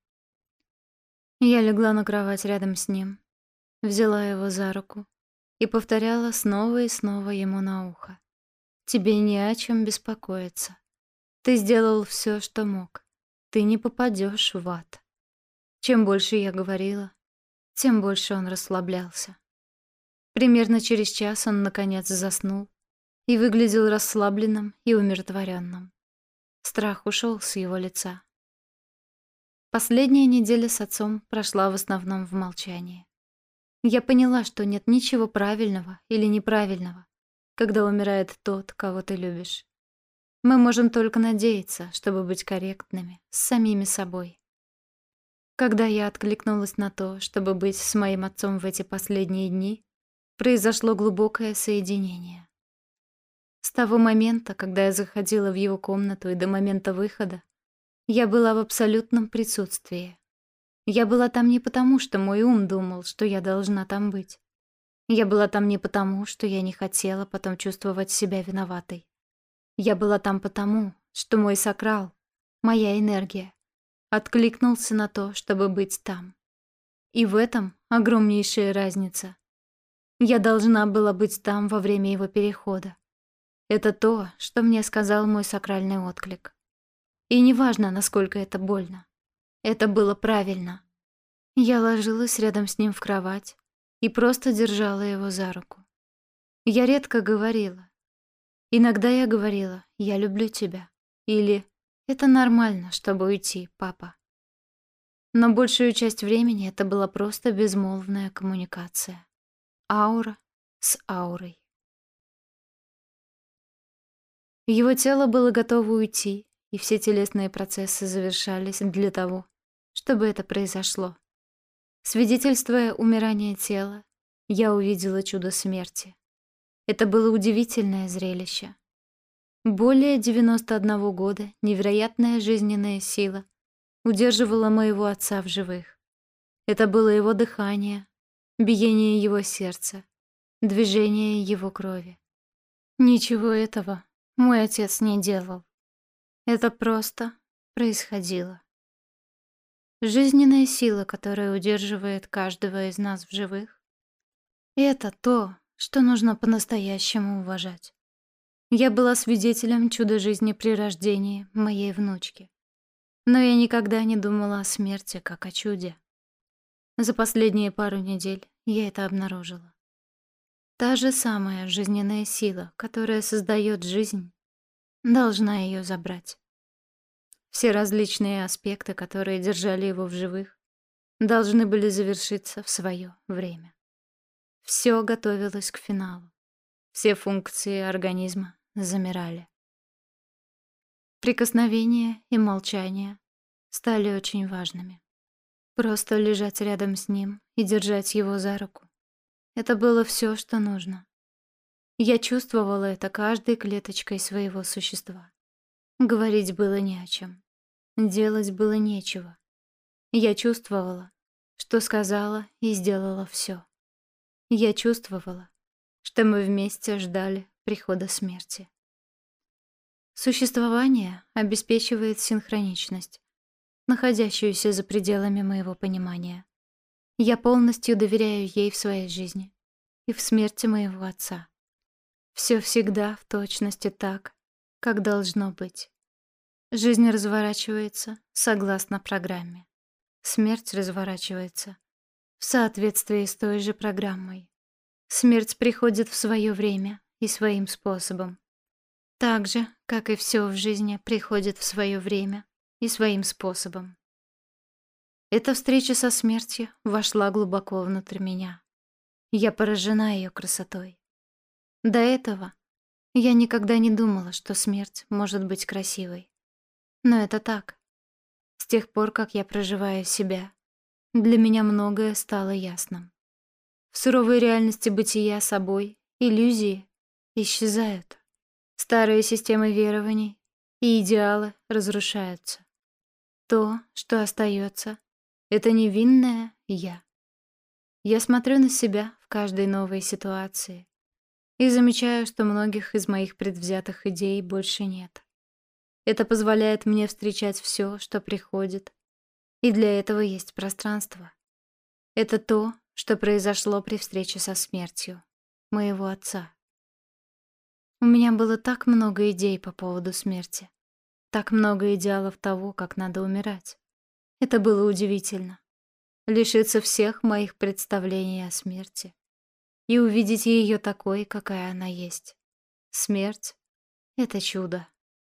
Я легла на кровать рядом с ним, взяла его за руку и повторяла снова и снова ему на ухо. «Тебе не о чем беспокоиться. Ты сделал все, что мог. Ты не попадешь в ад». Чем больше я говорила, тем больше он расслаблялся. Примерно через час он, наконец, заснул и выглядел расслабленным и умиротворенным. Страх ушел с его лица. Последняя неделя с отцом прошла в основном в молчании. Я поняла, что нет ничего правильного или неправильного, когда умирает тот, кого ты любишь. Мы можем только надеяться, чтобы быть корректными с самими собой. Когда я откликнулась на то, чтобы быть с моим отцом в эти последние дни, произошло глубокое соединение. С того момента, когда я заходила в его комнату, и до момента выхода, я была в абсолютном присутствии. Я была там не потому, что мой ум думал, что я должна там быть. Я была там не потому, что я не хотела потом чувствовать себя виноватой. Я была там потому, что мой сакрал, моя энергия, откликнулся на то, чтобы быть там. И в этом огромнейшая разница. Я должна была быть там во время его перехода. Это то, что мне сказал мой сакральный отклик. И неважно, насколько это больно. Это было правильно. Я ложилась рядом с ним в кровать и просто держала его за руку. Я редко говорила. Иногда я говорила: «Я люблю тебя» или «Это нормально, чтобы уйти, папа». Но большую часть времени это была просто безмолвная коммуникация. Аура с аурой. Его тело было готово уйти, и все телесные процессы завершались для того, чтобы это произошло. Свидетельствуя умирание тела, я увидела чудо смерти. Это было удивительное зрелище. Более 91 года невероятная жизненная сила удерживала моего отца в живых. Это было его дыхание, биение его сердца, движение его крови. Ничего этого мой отец не делал. Это просто происходило. Жизненная сила, которая удерживает каждого из нас в живых, это то, что нужно по-настоящему уважать. Я была свидетелем чуда жизни при рождении моей внучки. Но я никогда не думала о смерти как о чуде. За последние пару недель я это обнаружила. Та же самая жизненная сила, которая создает жизнь, должна ее забрать. Все различные аспекты, которые держали его в живых, должны были завершиться в свое время. Все готовилось к финалу. Все функции организма замирали. Прикосновения и молчание стали очень важными. Просто лежать рядом с ним и держать его за руку — это было все, что нужно. Я чувствовала это каждой клеточкой своего существа. Говорить было не о чем. делать было нечего. Я чувствовала, что сказала и сделала все. Я чувствовала, что мы вместе ждали прихода смерти. Существование обеспечивает синхроничность, находящуюся за пределами моего понимания. Я полностью доверяю ей в своей жизни и в смерти моего отца. Все всегда в точности так, как должно быть. Жизнь разворачивается согласно программе. Смерть разворачивается в соответствии с той же программой. Смерть приходит в свое время и своим способом. Так же, как и все в жизни приходит в свое время и своим способом. Эта встреча со смертью вошла глубоко внутрь меня. Я поражена ее красотой. До этого я никогда не думала, что смерть может быть красивой. Но это так. С тех пор, как я проживаю себя, для меня многое стало ясным. В суровой реальности бытия собой иллюзии исчезают. Старые системы верований и идеалы разрушаются. То, что остается, это невинное я. Я смотрю на себя в каждой новой ситуации и замечаю, что многих из моих предвзятых идей больше нет. Это позволяет мне встречать все, что приходит, и для этого есть пространство. Это то, что произошло при встрече со смертью моего отца. У меня было так много идей по поводу смерти, так много идеалов того, как надо умирать. Это было удивительно. Лишиться всех моих представлений о смерти и увидеть ее такой, какая она есть. Смерть — это чудо.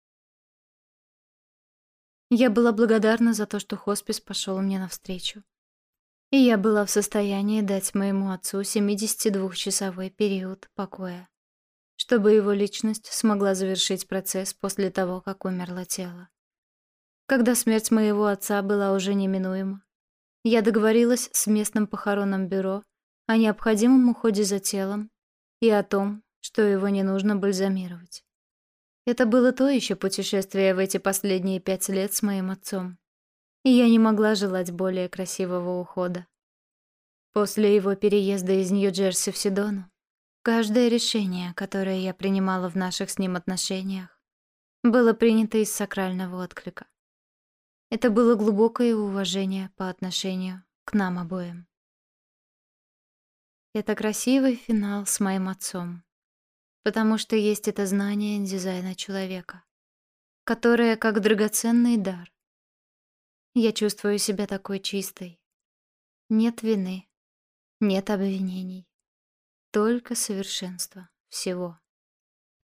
Я была благодарна за то, что хоспис пошел мне навстречу. И я была в состоянии дать моему отцу 72-часовой период покоя, чтобы его личность смогла завершить процесс после того, как умерло тело. Когда смерть моего отца была уже неминуема, я договорилась с местным похоронным бюро о необходимом уходе за телом и о том, что его не нужно бальзамировать. Это было то еще путешествие в эти последние 5 лет с моим отцом, и я не могла желать более красивого ухода. После его переезда из Нью-Джерси в Седону, каждое решение, которое я принимала в наших с ним отношениях, было принято из сакрального отклика. Это было глубокое уважение по отношению к нам обоим. Это красивый финал с моим отцом, потому что есть это знание дизайна человека, которое как драгоценный дар. Я чувствую себя такой чистой. Нет вины, нет обвинений, только совершенство всего.